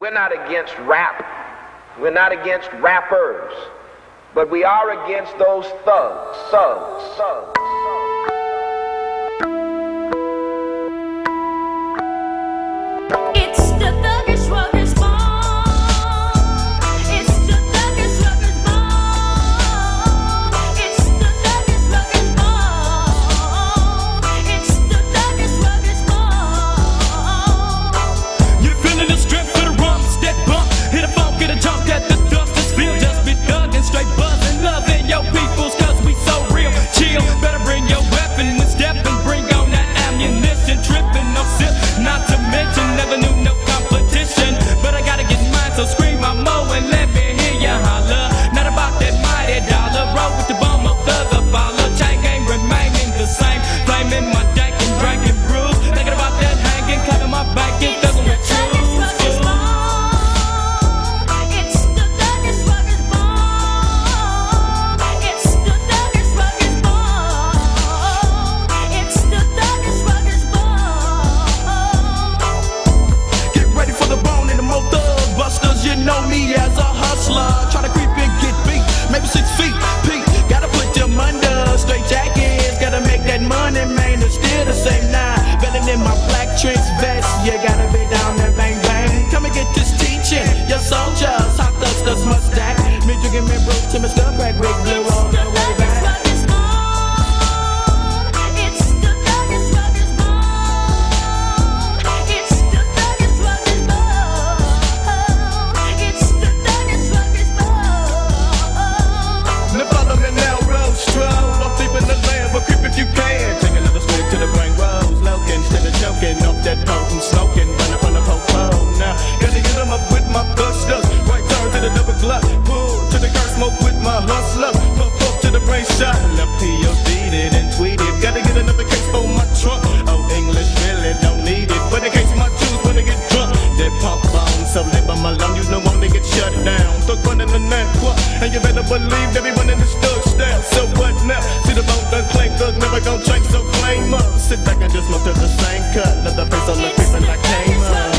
We're not against rap. We're not against rappers. But we are against those thugs. It's the thuggish ruggers ball. It's the thuggish ruggers ball. It's the thuggish ruggers ball. It's the thuggish ruggers ball. You're feeling the strength for the rumps that bump. Hit a funk, get a jump at the dust. This feel just be thuggin', straight buzzin', loving your peoples, cause we so real. Chill, better bring your weapon and step and bring on that ammunition. Trippin', no sip, not to mention, never knew no competition. But I gotta get mine, so scream my mo and let me hear ya holler. Not about that mighty dollar, roll with the bum of thugger follow. Chain game remaining the same, flaming my deck and drinking brews. Thinking about that hanging, clapping my back and thuggin' with you. You know me as a hustler, try to creep and get beat, maybe 6 feet, Pete, gotta put them under, straight jackets, gotta make that money, man, it's still the same now, belling in my black trench vest, you gotta be down there, bang, bang, come and get this teaching, your soldiers, hot dusters must act, me drinking me brew to my stuff, crack, big blue all the way back. If you can, take another swig to the brain rolls, loking, instead of choking off that potent smoking, running from the po-po. Now, gotta get them up with my busters, right turn to the double glut, pull to the curse, smoke with my hustler, puff up to the brain shot, left POD'd it and tweeted, gotta get another case for my trunk, oh, English really don't need it, but in case my juice when they get drunk, they pump on, so live by my lung, you know when they get shut down, thug running the neck, and you better believe everyone in the stug style, so what now, see the bone done clank, thug never gon' change, so flame up, sit back and just smoke to the same cut, let the face on the creep and I came up.